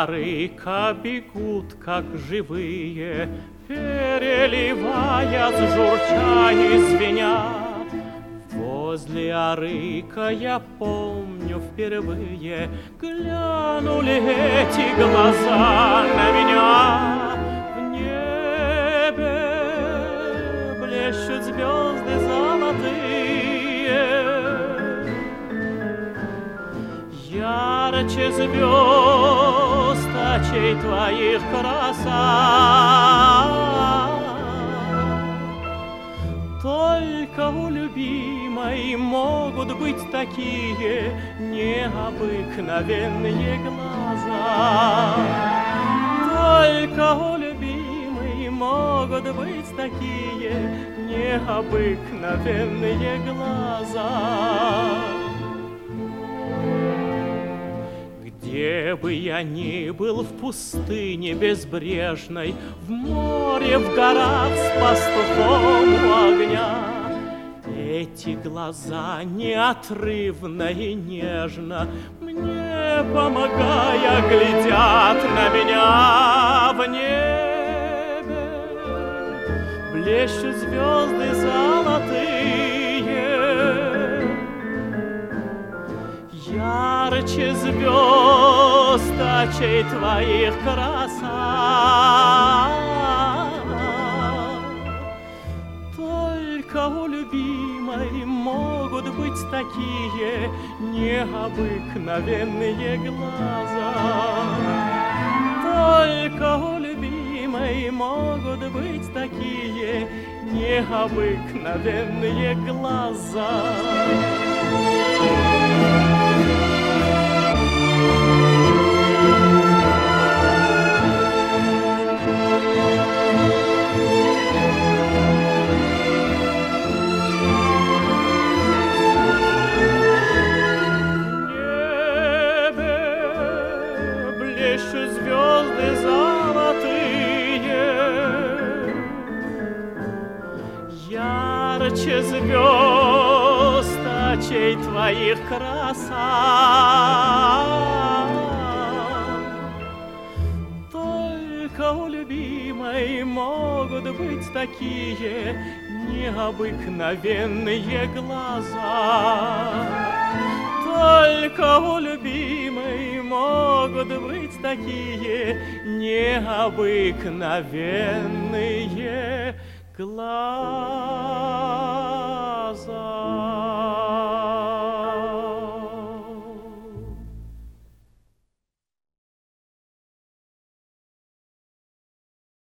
арыка бегут, как живые, переливаясь, журча и звеня. Возле арыка, я помню, впервые глянули эти глаза на меня. В небе блещут звезды золотые, ярче звезд очей твоих краса. Только у любимой могут быть такие необыкновенные глаза. Только у любимой могут быть такие необыкновенные глаза. Где бы я ни был, в пустыне безбрежной, в море, в горах с пастухом у огня, эти глаза неотрывно и нежно, мне помогая, глядят на меня. В небе блещут звезды золотые, ярче звезд очей твоих краса. Только у любимой могут быть такие необыкновенные глаза. Только у любимой могут быть такие необыкновенные глаза. Звезды золотые, ярче звезд очей твоих краса. Только у любимой могут быть такие необыкновенные глаза. Только у любимой могут быть такие необыкновенные глаза.